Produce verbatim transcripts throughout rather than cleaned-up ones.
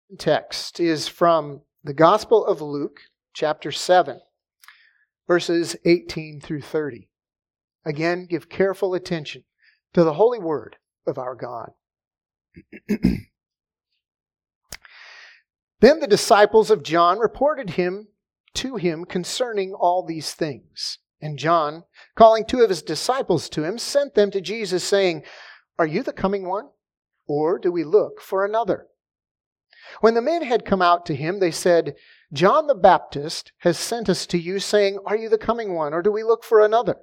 text is from the Gospel of Luke, chapter seven, verses eighteen through thirty. Again, give careful attention to the holy word of our God. Then the disciples of John reported him to him concerning all these things. And John, calling two of his disciples to him, sent them to Jesus, saying, "Are you the coming one, or do we look for another?" When the men had come out to him, they said, "John the Baptist has sent us to you, saying, 'Are you the coming one, or do we look for another?'"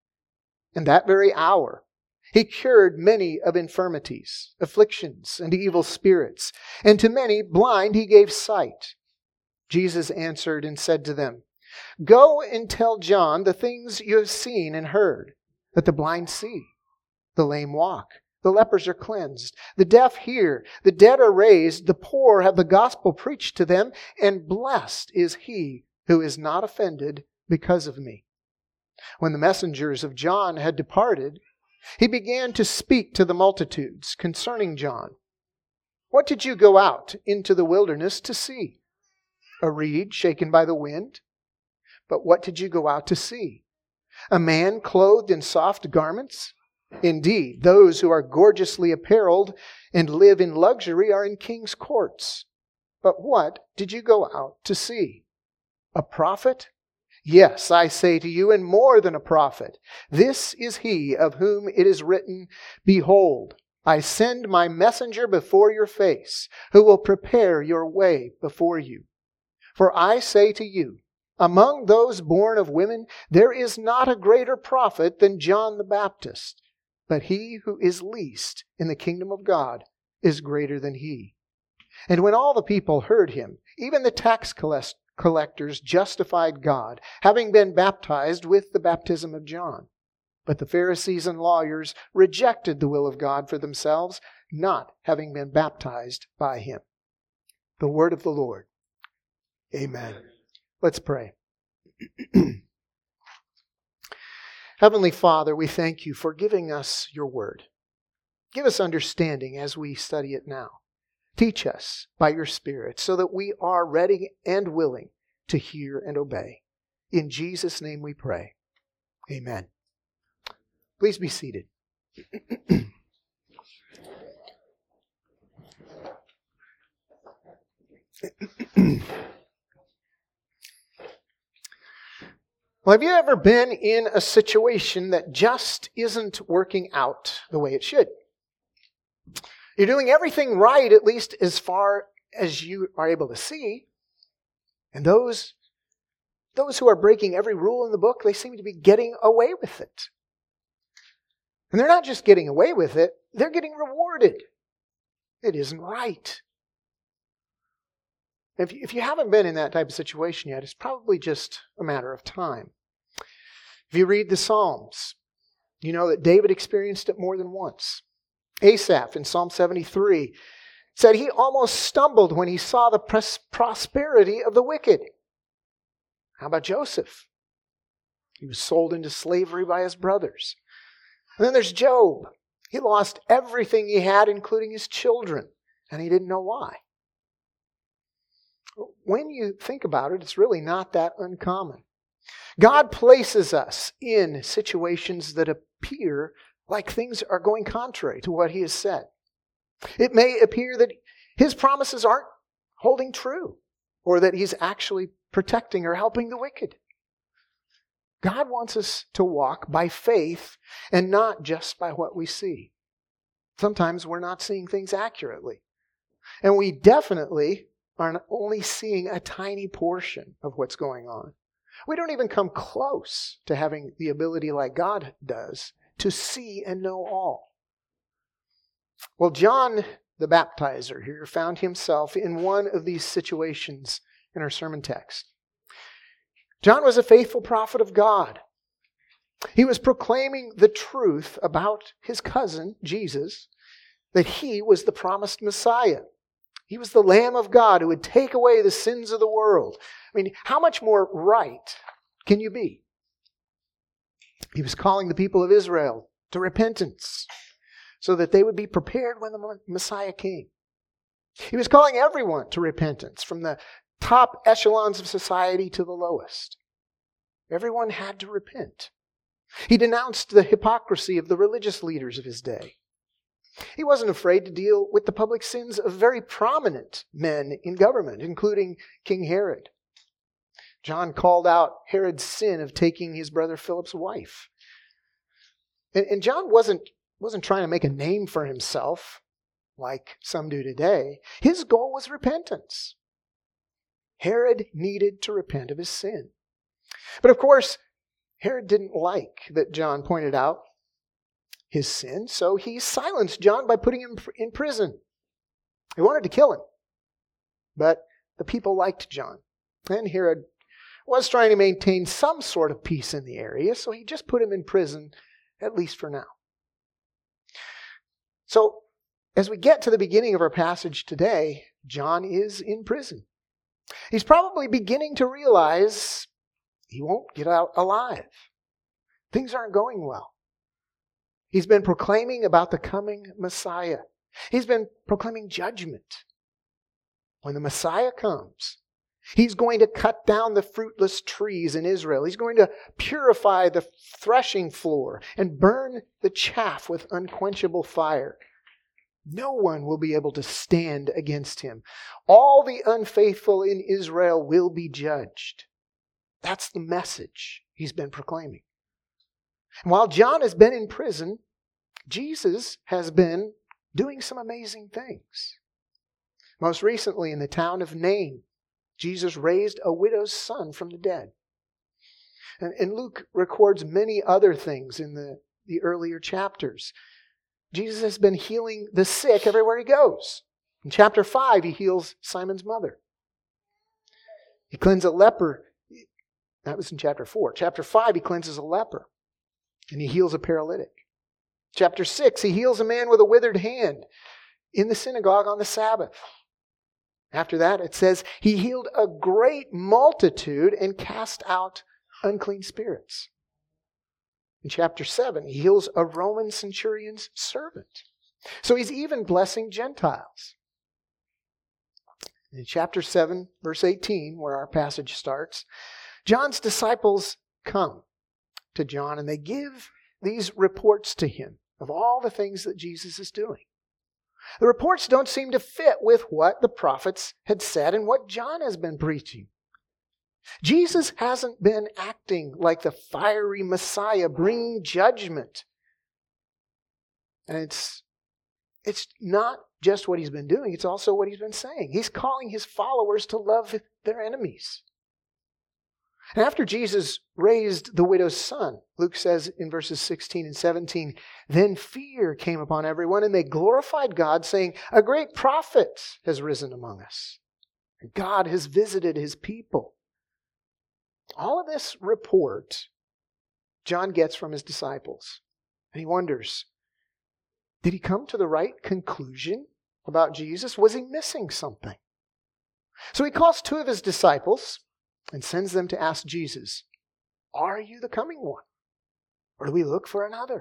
In that very hour, he cured many of infirmities, afflictions, and evil spirits, and to many blind he gave sight. Jesus answered and said to them, "Go and tell John the things you have seen and heard, that the blind see, the lame walk, the lepers are cleansed, the deaf hear, the dead are raised, the poor have the gospel preached to them, and blessed is he who is not offended because of me." When the messengers of John had departed, he began to speak to the multitudes concerning John. "What did you go out into the wilderness to see? A reed shaken by the wind? But what did you go out to see? A man clothed in soft garments? Indeed, those who are gorgeously apparelled and live in luxury are in king's courts. But what did you go out to see? A prophet? Yes, I say to you, and more than a prophet. This is he of whom it is written, 'Behold, I send my messenger before your face, who will prepare your way before you.' For I say to you, among those born of women, there is not a greater prophet than John the Baptist. But he who is least in the kingdom of God is greater than he." And when all the people heard him, even the tax collectors justified God, having been baptized with the baptism of John. But the Pharisees and lawyers rejected the will of God for themselves, not having been baptized by him. The word of the Lord. Amen. Let's pray. Heavenly Father, we thank you for giving us your word. Give us understanding as we study it now. Teach us by your Spirit so that we are ready and willing to hear and obey. In Jesus' name we pray. Amen. Please be seated. Well, have you ever been in a situation that just isn't working out the way it should? You're doing everything right, at least as far as you are able to see. And those, those who are breaking every rule in the book, they seem to be getting away with it. And they're not just getting away with it, they're getting rewarded. It isn't right. If you, if you haven't been in that type of situation yet, it's probably just a matter of time. If you read the Psalms, you know that David experienced it more than once. Asaph in Psalm seventy-three said he almost stumbled when he saw the pros- prosperity of the wicked. How about Joseph? He was sold into slavery by his brothers. And then there's Job. He lost everything he had, including his children, and he didn't know why. When you think about it, it's really not that uncommon. God places us in situations that appear like things are going contrary to what he has said. It may appear that his promises aren't holding true, or that he's actually protecting or helping the wicked. God wants us to walk by faith and not just by what we see. Sometimes we're not seeing things accurately. And we definitely are only seeing a tiny portion of what's going on. We don't even come close to having the ability like God does to see and know all. Well, John the Baptizer here found himself in one of these situations in our sermon text. John was a faithful prophet of God. He was proclaiming the truth about his cousin, Jesus, that he was the promised Messiah. He was the Lamb of God who would take away the sins of the world. I mean, how much more right can you be? He was calling the people of Israel to repentance so that they would be prepared when the Messiah came. He was calling everyone to repentance, from the top echelons of society to the lowest. Everyone had to repent. He denounced the hypocrisy of the religious leaders of his day. He wasn't afraid to deal with the public sins of very prominent men in government, including King Herod. John called out Herod's sin of taking his brother Philip's wife. And, and John wasn't, wasn't trying to make a name for himself like some do today. His goal was repentance. Herod needed to repent of his sin. But of course, Herod didn't like that John pointed out his sin, so he silenced John by putting him in prison. He wanted to kill him, but the people liked John. And Herod was trying to maintain some sort of peace in the area, so he just put him in prison, at least for now. So, as we get to the beginning of our passage today, John is in prison. He's probably beginning to realize he won't get out alive. Things aren't going well. He's been proclaiming about the coming Messiah. He's been proclaiming judgment. When the Messiah comes, he's going to cut down the fruitless trees in Israel. He's going to purify the threshing floor and burn the chaff with unquenchable fire. No one will be able to stand against him. All the unfaithful in Israel will be judged. That's the message he's been proclaiming. And while John has been in prison, Jesus has been doing some amazing things. Most recently, in the town of Nain, Jesus raised a widow's son from the dead. And, and Luke records many other things in the, the earlier chapters. Jesus has been healing the sick everywhere he goes. In chapter five, he heals Simon's mother. He cleansed a leper. That was in chapter four. Chapter five, he cleanses a leper. And he heals a paralytic. Chapter six, he heals a man with a withered hand in the synagogue on the Sabbath. After that, it says, he healed a great multitude and cast out unclean spirits. In chapter seven, he heals a Roman centurion's servant. So he's even blessing Gentiles. In chapter seven, verse eighteen, where our passage starts, John's disciples come to John and they give these reports to him of all the things that Jesus is doing. The reports don't seem to fit with what the prophets had said and what John has been preaching. Jesus hasn't been acting like the fiery Messiah bringing judgment. And it's, it's not just what he's been doing, it's also what he's been saying. He's calling his followers to love their enemies. And after Jesus raised the widow's son, Luke says in verses sixteen and seventeen, then fear came upon everyone, and they glorified God, saying, a great prophet has risen among us. And God has visited his people. All of this report John gets from his disciples. And he wonders, did he come to the right conclusion about Jesus? Was he missing something? So he calls two of his disciples and sends them to ask Jesus, are you the coming one? Or do we look for another?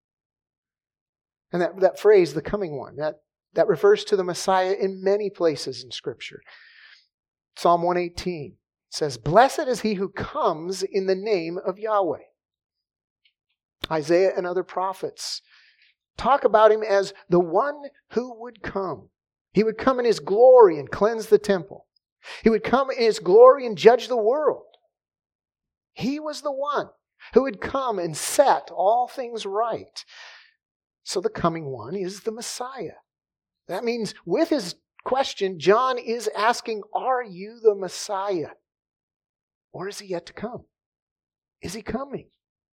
And that, that phrase, the coming one, that, that refers to the Messiah in many places in Scripture. Psalm one eighteen says, blessed is he who comes in the name of Yahweh. Isaiah and other prophets talk about him as the one who would come. He would come in his glory and cleanse the temple. He would come in his glory and judge the world. He was the one who would come and set all things right. So the coming one is the Messiah. That means with his question, John is asking, are you the Messiah? Or is he yet to come? Is he coming?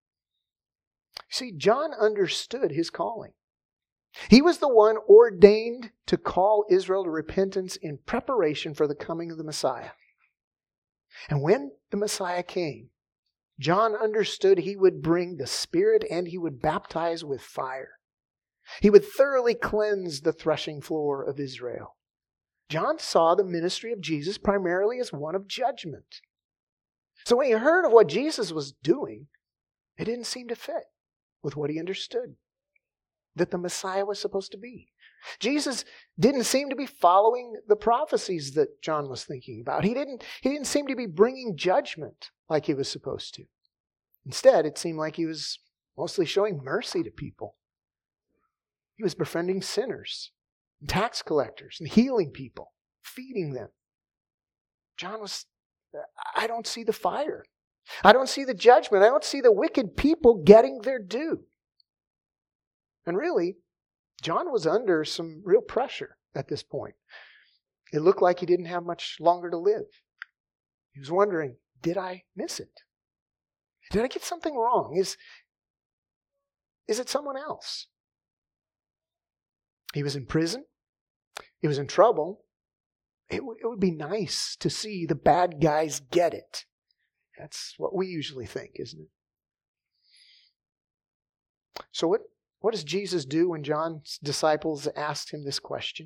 See, John understood his calling. He was the one ordained to call Israel to repentance in preparation for the coming of the Messiah. And when the Messiah came, John understood he would bring the Spirit and he would baptize with fire. He would thoroughly cleanse the threshing floor of Israel. John saw the ministry of Jesus primarily as one of judgment. So when he heard of what Jesus was doing, it didn't seem to fit with what he understood that the Messiah was supposed to be. Jesus didn't seem to be following the prophecies that John was thinking about. He didn't, he didn't seem to be bringing judgment like he was supposed to. Instead, it seemed like he was mostly showing mercy to people. He was befriending sinners, and tax collectors, and healing people, feeding them. John was, I don't see the fire. I don't see the judgment. I don't see the wicked people getting their due. And really, John was under some real pressure at this point. It looked like he didn't have much longer to live. He was wondering, did I miss it? Did I get something wrong? Is, is it someone else? He was in prison. He was in trouble. It, w- it would be nice to see the bad guys get it. That's what we usually think, isn't it? So what, what does Jesus do when John's disciples asked him this question?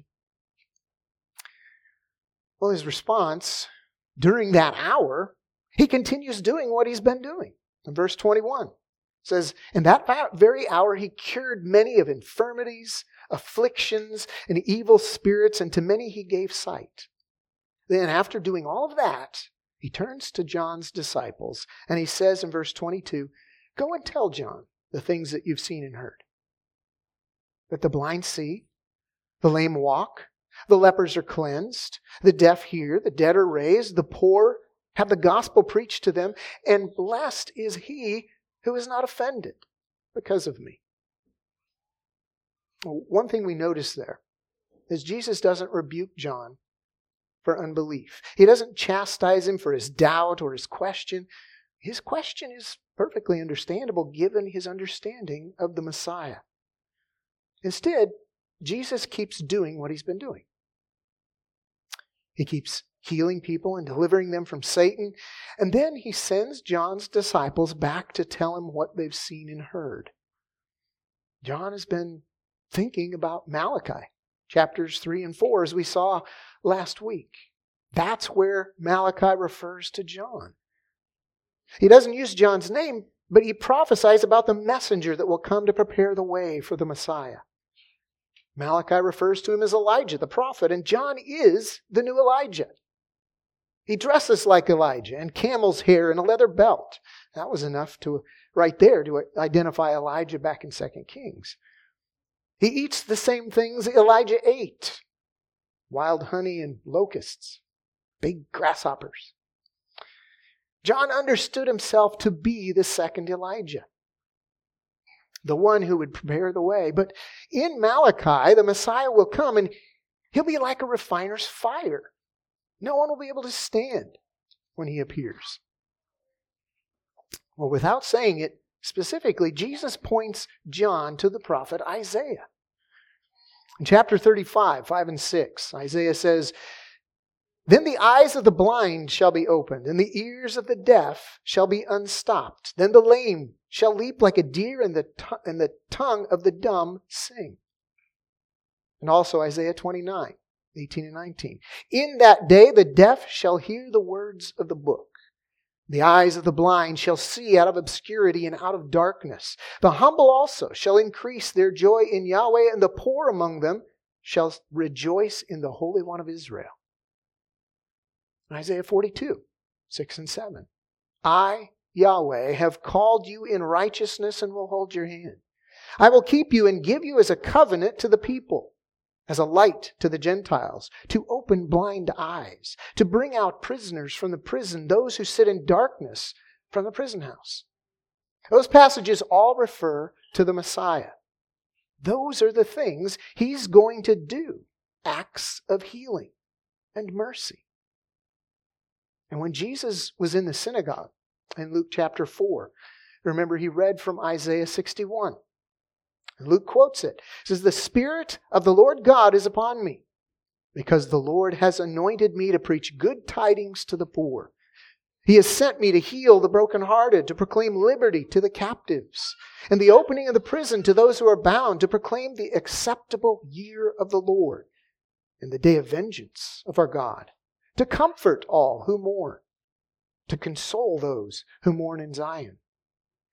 Well, his response, during that hour, he continues doing what he's been doing. In verse twenty-one, it says, in that very hour he cured many of infirmities, afflictions, and evil spirits, and to many he gave sight. Then after doing all of that, he turns to John's disciples, and he says in verse twenty-two, go and tell John the things that you've seen and heard. That the blind see, the lame walk, the lepers are cleansed, the deaf hear, the dead are raised, the poor have the gospel preached to them, and blessed is he who is not offended because of me. One thing we notice there is Jesus doesn't rebuke John for unbelief. He doesn't chastise him for his doubt or his question. His question is perfectly understandable given his understanding of the Messiah. Instead, Jesus keeps doing what he's been doing. He keeps healing people and delivering them from Satan. And then he sends John's disciples back to tell him what they've seen and heard. John has been thinking about Malachi, chapters three and four, as we saw last week. That's where Malachi refers to John. He doesn't use John's name, but he prophesies about the messenger that will come to prepare the way for the Messiah. Malachi refers to him as Elijah, the prophet, and John is the new Elijah. He dresses like Elijah in camel's hair and a leather belt. That was enough to, right there, to identify Elijah back in Second Kings. He eats the same things Elijah ate. Wild honey and locusts. Big grasshoppers. John understood himself to be the second Elijah. The one who would prepare the way. But in Malachi, the Messiah will come and he'll be like a refiner's fire. No one will be able to stand when he appears. Well, without saying it specifically, Jesus points John to the prophet Isaiah. In chapter thirty-five, five and six, Isaiah says, then the eyes of the blind shall be opened, and the ears of the deaf shall be unstopped. Then the lame shall leap like a deer, and the, t- and the tongue of the dumb sing. And also Isaiah twenty-nine, eighteen and nineteen. In that day the deaf shall hear the words of the book. The eyes of the blind shall see out of obscurity and out of darkness. The humble also shall increase their joy in Yahweh, and the poor among them shall rejoice in the Holy One of Israel. Isaiah forty-two, six and seven. I, Yahweh, have called you in righteousness and will hold your hand. I will keep you and give you as a covenant to the people, as a light to the Gentiles, to open blind eyes, to bring out prisoners from the prison, those who sit in darkness from the prison house. Those passages all refer to the Messiah. Those are the things he's going to do, acts of healing and mercy. And when Jesus was in the synagogue in Luke chapter four, remember he read from Isaiah sixty-one. Luke quotes it. It says, the Spirit of the Lord God is upon me, because the Lord has anointed me to preach good tidings to the poor. He has sent me to heal the brokenhearted, to proclaim liberty to the captives, and the opening of the prison to those who are bound, to proclaim the acceptable year of the Lord, and the day of vengeance of our God, to comfort all who mourn, to console those who mourn in Zion,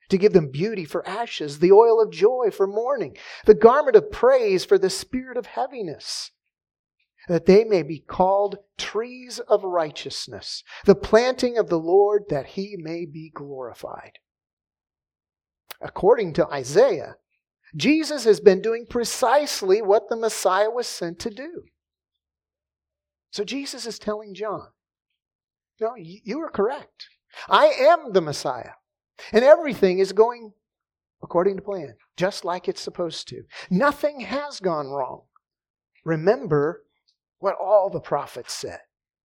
to give them beauty for ashes, the oil of joy for mourning, the garment of praise for the spirit of heaviness, that they may be called trees of righteousness, the planting of the Lord, that he may be glorified. According to Isaiah, Jesus has been doing precisely what the Messiah was sent to do. So Jesus is telling John, no, you are correct. I am the Messiah. And everything is going according to plan, just like it's supposed to. Nothing has gone wrong. Remember what all the prophets said.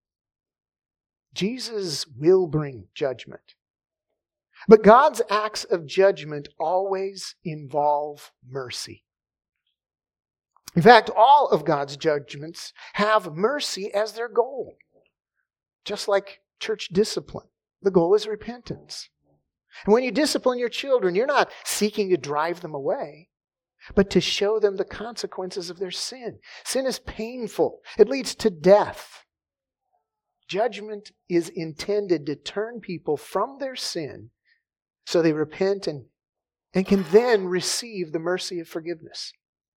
Jesus will bring judgment. But God's acts of judgment always involve mercy. In fact, all of God's judgments have mercy as their goal. Just like church discipline, the goal is repentance. And when you discipline your children, you're not seeking to drive them away, but to show them the consequences of their sin. Sin is painful. It leads to death. Judgment is intended to turn people from their sin so they repent and, and can then receive the mercy of forgiveness.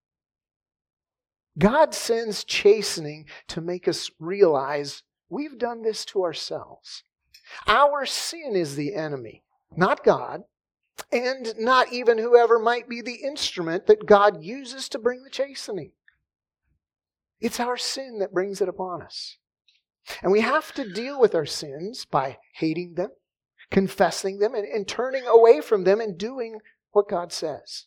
God sends chastening to make us realize we've done this to ourselves. Our sin is the enemy, not God, and not even whoever might be the instrument that God uses to bring the chastening. It's our sin that brings it upon us. And we have to deal with our sins by hating them, confessing them, and, and turning away from them and doing what God says.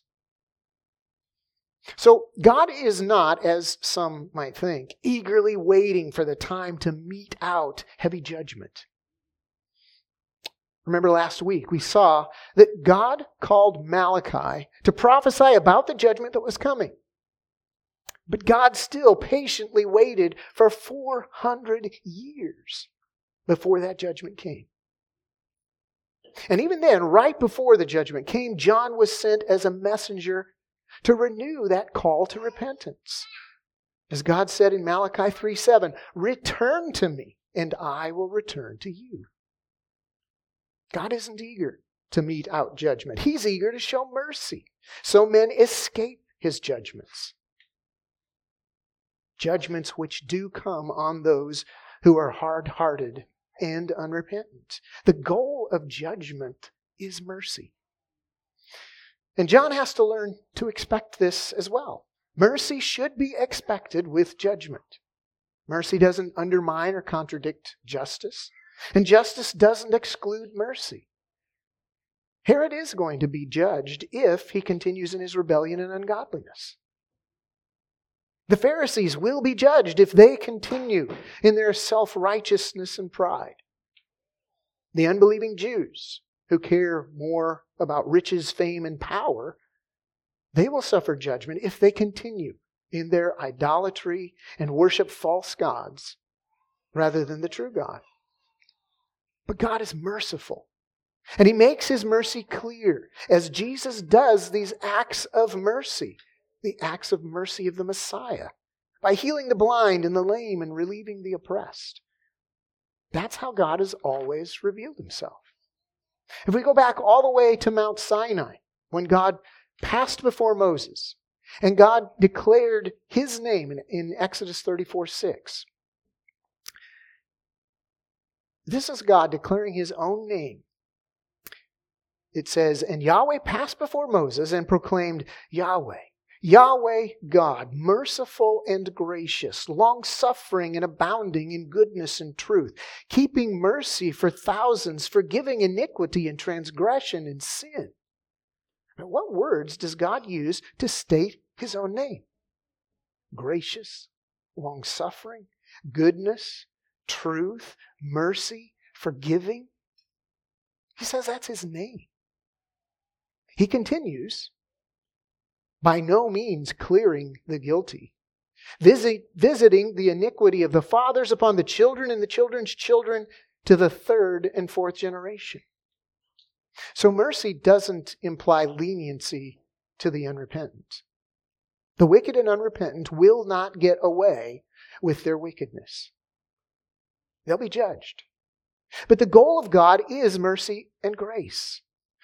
So God is not, as some might think, eagerly waiting for the time to mete out heavy judgment. Remember last week we saw that God called Malachi to prophesy about the judgment that was coming. But God still patiently waited for four hundred years before that judgment came. And even then, right before the judgment came, John was sent as a messenger to renew that call to repentance. As God said in Malachi three seven, "Return to me, and I will return to you." God isn't eager to mete out judgment. He's eager to show mercy, so men escape his judgments. Judgments which do come on those who are hard-hearted and unrepentant. The goal of judgment is mercy. And John has to learn to expect this as well. Mercy should be expected with judgment. Mercy doesn't undermine or contradict justice, and justice doesn't exclude mercy. Herod is going to be judged if he continues in his rebellion and ungodliness. The Pharisees will be judged if they continue in their self-righteousness and pride. The unbelieving Jews, who care more about riches, fame, and power, they will suffer judgment if they continue in their idolatry and worship false gods rather than the true God. But God is merciful, and He makes His mercy clear as Jesus does these acts of mercy, the acts of mercy of the Messiah, by healing the blind and the lame and relieving the oppressed. That's how God has always revealed Himself. If we go back all the way to Mount Sinai, when God passed before Moses, and God declared His name in, in Exodus thirty-four six. This is God declaring His own name. It says, "And Yahweh passed before Moses and proclaimed, Yahweh, Yahweh God, merciful and gracious, long-suffering and abounding in goodness and truth, keeping mercy for thousands, forgiving iniquity and transgression and sin." Now, what words does God use to state His own name? Gracious, long-suffering, goodness, truth, mercy, forgiving. He says that's His name. He continues, by no means clearing the guilty, visit, visiting the iniquity of the fathers upon the children and the children's children to the third and fourth generation. So mercy doesn't imply leniency to the unrepentant. The wicked and unrepentant will not get away with their wickedness. They'll be judged. But the goal of God is mercy and grace.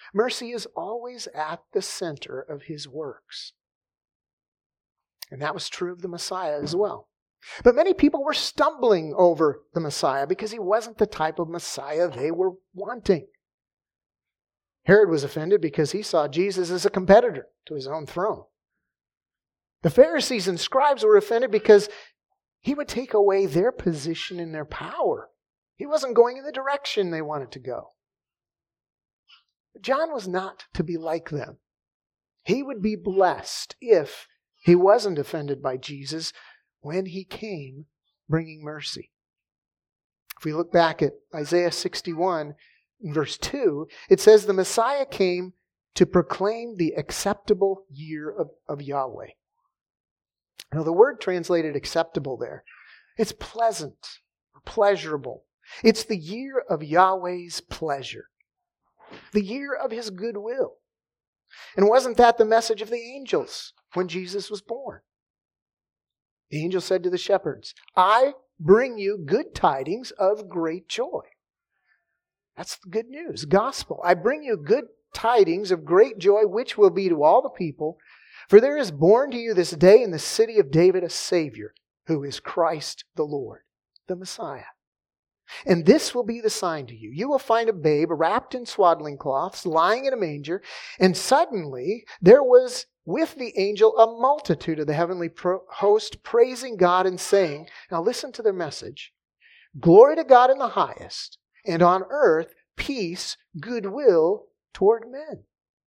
Mercy is always at the center of his works. And that was true of the Messiah as well. But many people were stumbling over the Messiah because he wasn't the type of Messiah they were wanting. Herod was offended because he saw Jesus as a competitor to his own throne. The Pharisees and scribes were offended because he would take away their position and their power. He wasn't going in the direction they wanted to go. But John was not to be like them. He would be blessed if he wasn't offended by Jesus when he came bringing mercy. If we look back at Isaiah sixty-one, in verse two, it says the Messiah came to proclaim the acceptable year of, of Yahweh. Now the word translated acceptable there, it's pleasant or pleasurable. It's the year of Yahweh's pleasure. The year of his goodwill. And wasn't that the message of the angels when Jesus was born? The angel said to the shepherds, I bring you good tidings of great joy. That's the good news, gospel. I bring you good tidings of great joy, which will be to all the people. For there is born to you this day in the city of David a Savior, who is Christ the Lord, the Messiah. And this will be the sign to you. You will find a babe wrapped in swaddling cloths, lying in a manger. And suddenly there was with the angel a multitude of the heavenly host praising God and saying, now listen to their message, glory to God in the highest, and on earth peace, goodwill toward men.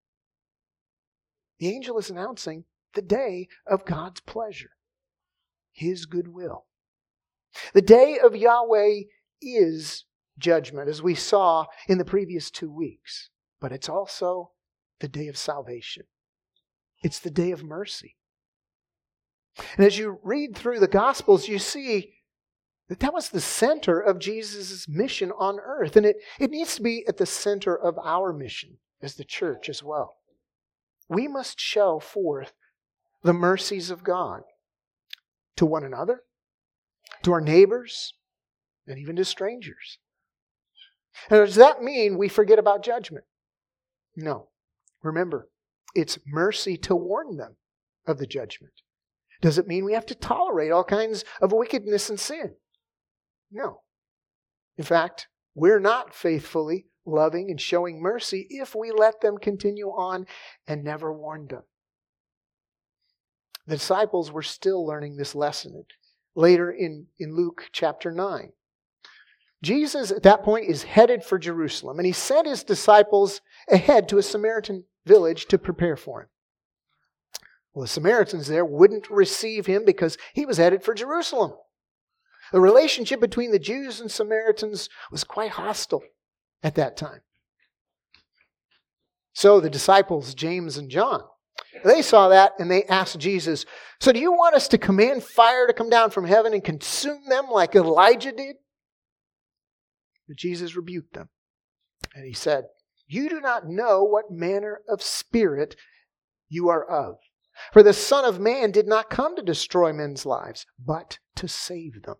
The angel is announcing the day of God's pleasure, his goodwill. The day of Yahweh is judgment, as we saw in the previous two weeks. But it's also the day of salvation. It's the day of mercy. And as you read through the Gospels, you see that that was the center of Jesus' mission on earth. And it, it needs to be at the center of our mission as the church as well. We must show forth the mercies of God to one another, to our neighbors, and even to strangers. And does that mean we forget about judgment? No. Remember, it's mercy to warn them of the judgment. Does it mean we have to tolerate all kinds of wickedness and sin? No. In fact, we're not faithfully loving and showing mercy if we let them continue on and never warn them. The disciples were still learning this lesson later in, in Luke chapter nine. Jesus at that point is headed for Jerusalem, and he sent his disciples ahead to a Samaritan village to prepare for him. Well, the Samaritans there wouldn't receive him because he was headed for Jerusalem. The relationship between the Jews and Samaritans was quite hostile at that time. So the disciples, James and John, they saw that and they asked Jesus, so do you want us to command fire to come down from heaven and consume them like Elijah did? But Jesus rebuked them. And he said, you do not know what manner of spirit you are of. For the Son of Man did not come to destroy men's lives, but to save them.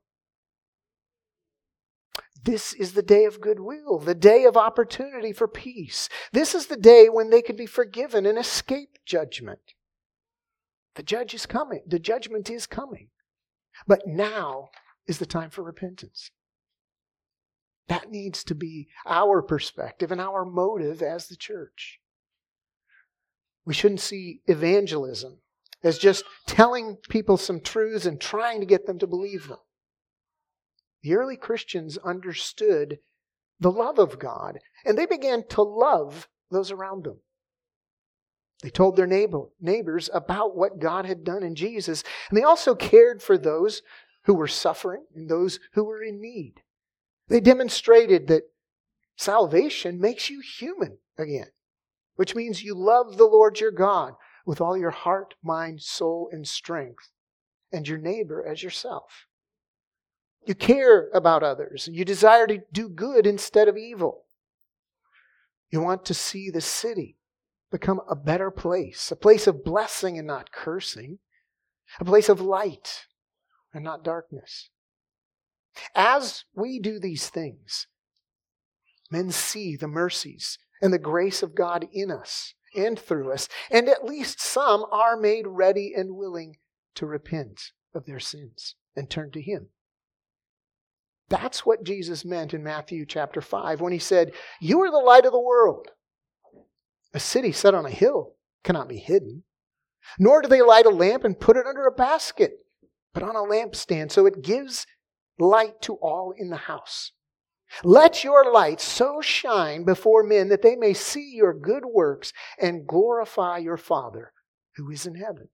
This is the day of goodwill, the day of opportunity for peace. This is the day when they could be forgiven and escape judgment. The judge is coming. The judgment is coming. But now is the time for repentance. That needs to be our perspective and our motive as the church. We shouldn't see evangelism as just telling people some truths and trying to get them to believe them. The early Christians understood the love of God, and they began to love those around them. They told their neighbor, neighbors about what God had done in Jesus, and they also cared for those who were suffering and those who were in need. They demonstrated that salvation makes you human again, which means you love the Lord your God with all your heart, mind, soul, and strength, and your neighbor as yourself. You care about others. You desire to do good instead of evil. You want to see the city become a better place, a place of blessing and not cursing, a place of light and not darkness. As we do these things, men see the mercies and the grace of God in us and through us. And at least some are made ready and willing to repent of their sins and turn to Him. That's what Jesus meant in Matthew chapter five when He said, "You are the light of the world. A city set on a hill cannot be hidden. Nor do they light a lamp and put it under a basket, but on a lampstand, so it gives light to all in the house. Let your light so shine before men that they may see your good works and glorify your Father who is in heaven."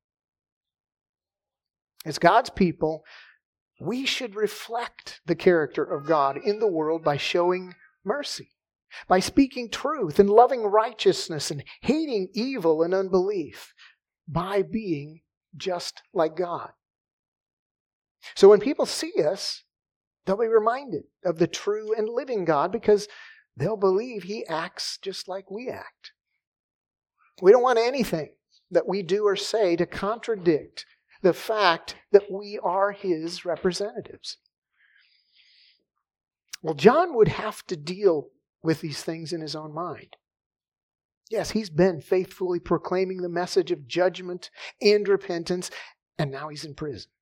As God's people, we should reflect the character of God in the world by showing mercy, by speaking truth and loving righteousness and hating evil and unbelief, by being just like God. So when people see us, they'll be reminded of the true and living God because they'll believe He acts just like we act. We don't want anything that we do or say to contradict the fact that we are His representatives. Well, John would have to deal with these things in his own mind. Yes, he's been faithfully proclaiming the message of judgment and repentance, and now he's in prison.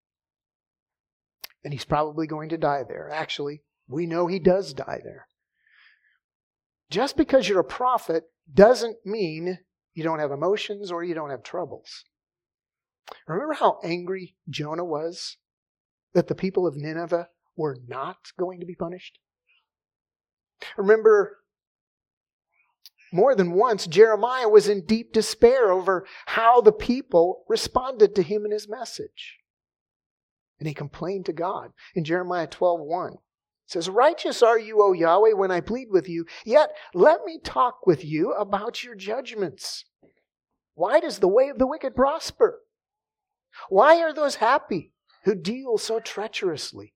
And he's probably going to die there. Actually, we know he does die there. Just because you're a prophet doesn't mean you don't have emotions or you don't have troubles. Remember how angry Jonah was that the people of Nineveh were not going to be punished? Remember, more than once, Jeremiah was in deep despair over how the people responded to him and his message. And he complained to God. In Jeremiah twelve one, it says, "Righteous are you, O Yahweh, when I plead with you, yet let me talk with you about your judgments. Why does the way of the wicked prosper? Why are those happy who deal so treacherously?"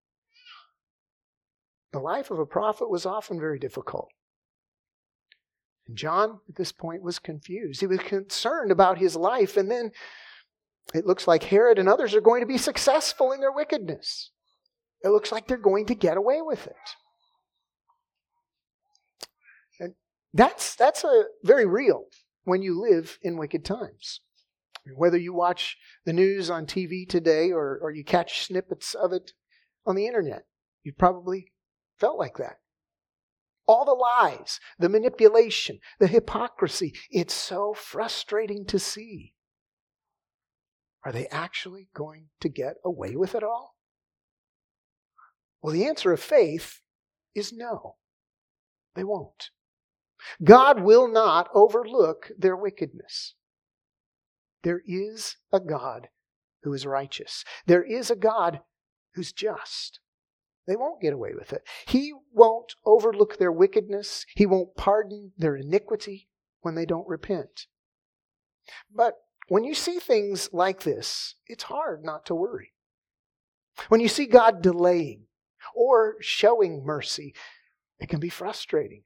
The life of a prophet was often very difficult. And John, at this point, was confused. He was concerned about his life, and then it looks like Herod and others are going to be successful in their wickedness. It looks like they're going to get away with it. And that's, that's a very real when you live in wicked times. Whether you watch the news on T V today or, or you catch snippets of it on the internet, you've probably felt like that. All the lies, the manipulation, the hypocrisy, it's so frustrating to see. Are they actually going to get away with it all? Well, the answer of faith is no. They won't. God will not overlook their wickedness. There is a God who is righteous. There is a God who's just. They won't get away with it. He won't overlook their wickedness. He won't pardon their iniquity when they don't repent. But when you see things like this, it's hard not to worry. When you see God delaying or showing mercy, it can be frustrating.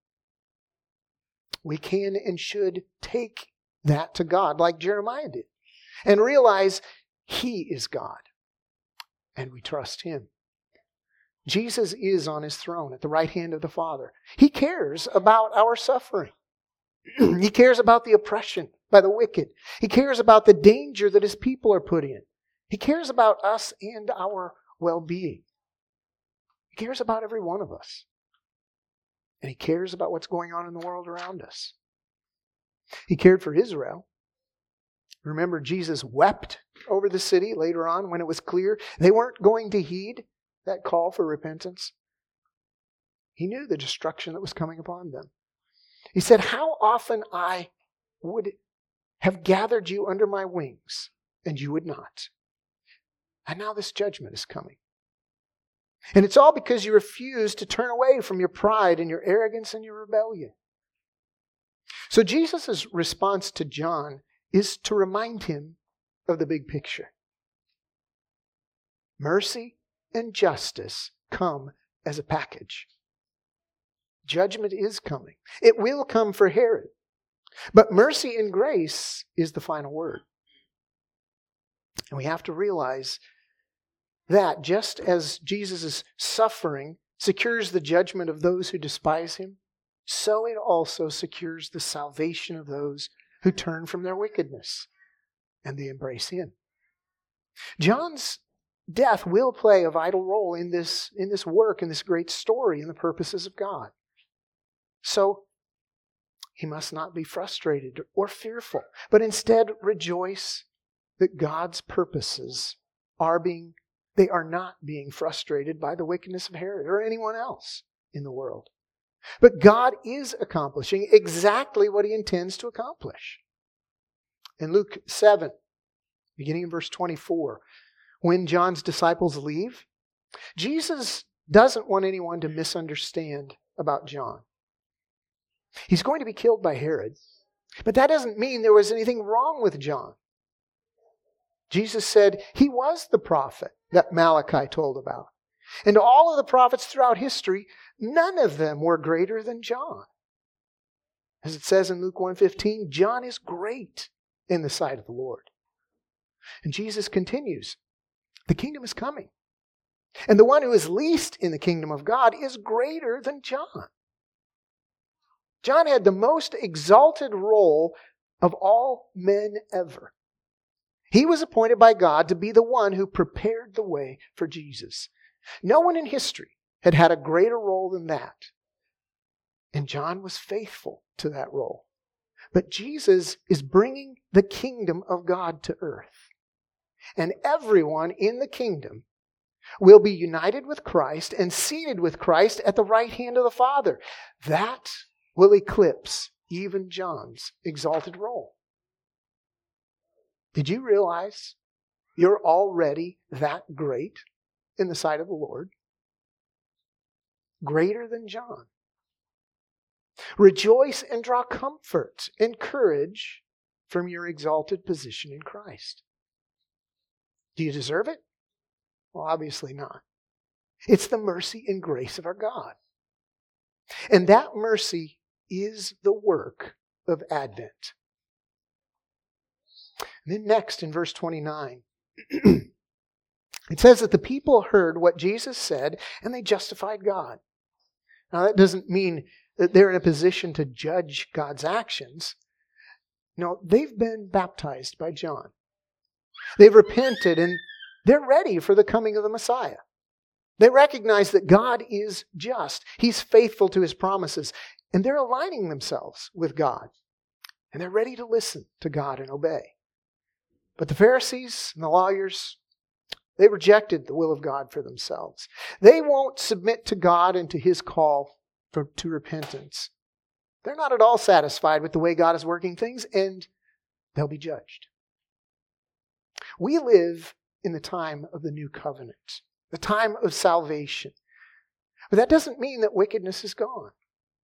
We can and should take that to God like Jeremiah did and realize He is God and we trust Him. Jesus is on His throne at the right hand of the Father. He cares about our suffering. He cares about the oppression by the wicked. He cares about the danger that His people are put in. He cares about us and our well-being. He cares about every one of us. And He cares about what's going on in the world around us. He cared for Israel. Remember, Jesus wept over the city later on when it was clear they weren't going to heed that call for repentance. He knew the destruction that was coming upon them. He said, "How often I would have gathered you under my wings, and you would not. And now this judgment is coming. And it's all because you refuse to turn away from your pride and your arrogance and your rebellion." So Jesus' response to John is to remind him of the big picture. Mercy and justice come as a package. Judgment is coming. It will come for Herod. But mercy and grace is the final word. And we have to realize that just as Jesus' suffering secures the judgment of those who despise Him, so it also secures the salvation of those who turn from their wickedness and they embrace Him. John's death will play a vital role in this, in this work, in this great story, in the purposes of God. So, he must not be frustrated or fearful, but instead rejoice that God's purposes are being, they are not being frustrated by the wickedness of Herod or anyone else in the world. But God is accomplishing exactly what He intends to accomplish. In Luke seven, beginning in verse twenty-four, when John's disciples leave, Jesus doesn't want anyone to misunderstand about John. He's going to be killed by Herod, but that doesn't mean there was anything wrong with John. Jesus said he was the prophet that Malachi told about. And all of the prophets throughout history, none of them were greater than John. As it says in Luke one fifteen, John is great in the sight of the Lord. And Jesus continues, the kingdom is coming. And the one who is least in the kingdom of God is greater than John. John had the most exalted role of all men ever. He was appointed by God to be the one who prepared the way for Jesus. No one in history had had a greater role than that. And John was faithful to that role. But Jesus is bringing the kingdom of God to earth. And everyone in the kingdom will be united with Christ and seated with Christ at the right hand of the Father. That will eclipse even John's exalted role. Did you realize you're already that great in the sight of the Lord? Greater than John. Rejoice and draw comfort and courage from your exalted position in Christ. Do you deserve it? Well, obviously not. It's the mercy and grace of our God. And that mercy is the work of Advent. And then next in verse twenty-nine, it says that the people heard what Jesus said and they justified God. Now that doesn't mean that they're in a position to judge God's actions. No, they've been baptized by John. They've repented and they're ready for the coming of the Messiah. They recognize that God is just. He's faithful to His promises. And they're aligning themselves with God. And they're ready to listen to God and obey. But the Pharisees and the lawyers, they rejected the will of God for themselves. They won't submit to God and to His call for, to repentance. They're not at all satisfied with the way God is working things, and they'll be judged. We live in the time of the new covenant, the time of salvation. But that doesn't mean that wickedness is gone.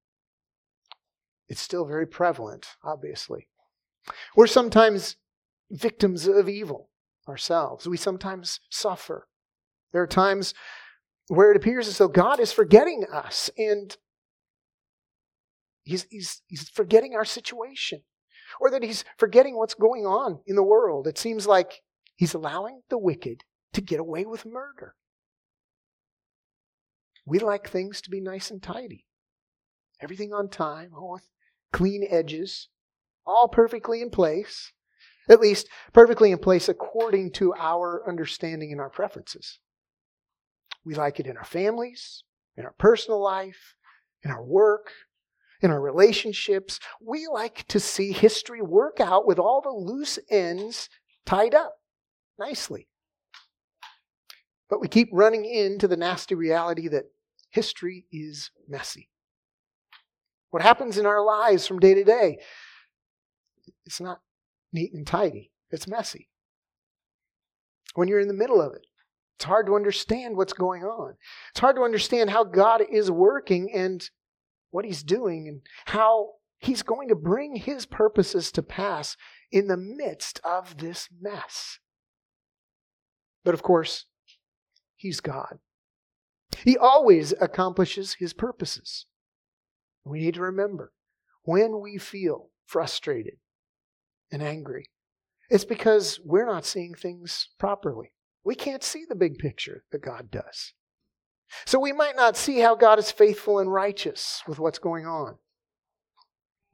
It's still very prevalent, obviously. We're sometimes victims of evil ourselves. We sometimes suffer. There are times where it appears as though God is forgetting us and he's, he's, he's forgetting our situation, or that He's forgetting what's going on in the world. It seems like He's allowing the wicked to get away with murder. We like things to be nice and tidy. Everything on time, all with clean edges, all perfectly in place. At least perfectly in place according to our understanding and our preferences. We like it in our families, in our personal life, in our work, in our relationships. We like to see history work out with all the loose ends tied up nicely. But we keep running into the nasty reality that history is messy. What happens in our lives from day to day, it's not neat and tidy. It's messy. When you're in the middle of it, it's hard to understand what's going on. It's hard to understand how God is working and what He's doing and how He's going to bring His purposes to pass in the midst of this mess. But of course, He's God. He always accomplishes His purposes. We need to remember, when we feel frustrated and angry, it's because we're not seeing things properly. We can't see the big picture that God does. So we might not see how God is faithful and righteous with what's going on.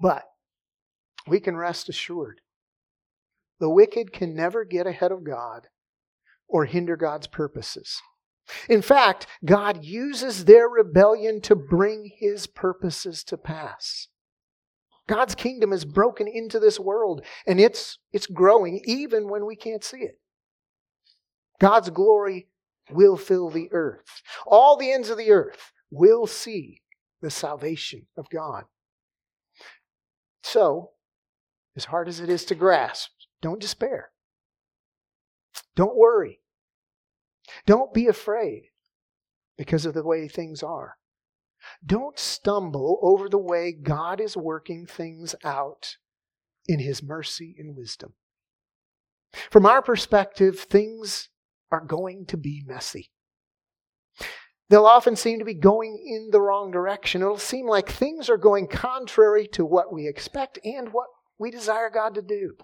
But we can rest assured. The wicked can never get ahead of God or hinder God's purposes. In fact, God uses their rebellion to bring His purposes to pass. God's kingdom is broken into this world, and it's, it's growing even when we can't see it. God's glory will fill the earth. All the ends of the earth will see the salvation of God. So, as hard as it is to grasp, don't despair. Don't worry. Don't be afraid because of the way things are. Don't stumble over the way God is working things out in His mercy and wisdom. From our perspective, things are going to be messy. They'll often seem to be going in the wrong direction. It'll seem like things are going contrary to what we expect and what we desire God to do.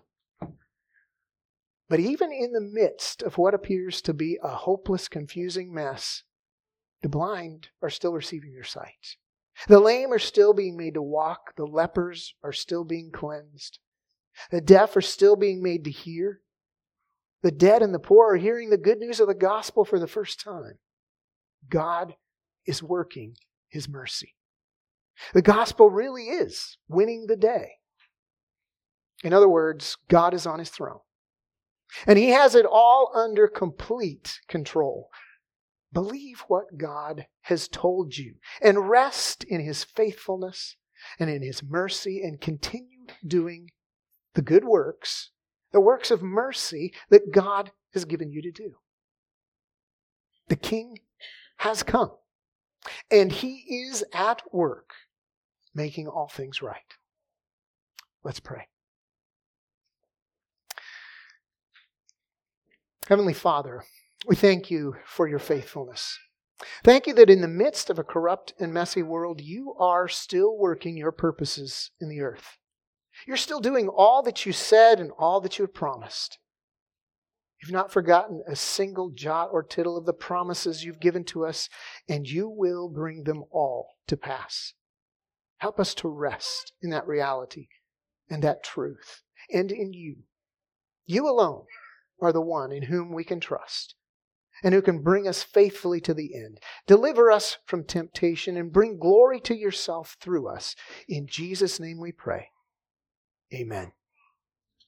But even in the midst of what appears to be a hopeless, confusing mess, the blind are still receiving their sight. The lame are still being made to walk. The lepers are still being cleansed. The deaf are still being made to hear. The dead and the poor are hearing the good news of the gospel for the first time. God is working His mercy. The gospel really is winning the day. In other words, God is on His throne. And He has it all under complete control. Believe what God has told you and rest in His faithfulness and in His mercy and continue doing the good works, the works of mercy that God has given you to do. The King has come, and He is at work making all things right. Let's pray. Heavenly Father, we thank You for Your faithfulness. Thank You that in the midst of a corrupt and messy world, You are still working Your purposes in the earth. You're still doing all that You said and all that You have promised. You've not forgotten a single jot or tittle of the promises You've given to us, and You will bring them all to pass. Help us to rest in that reality and that truth, and in You. You alone are the one in whom we can trust, and who can bring us faithfully to the end. Deliver us from temptation and bring glory to Yourself through us. In Jesus' name we pray. Amen.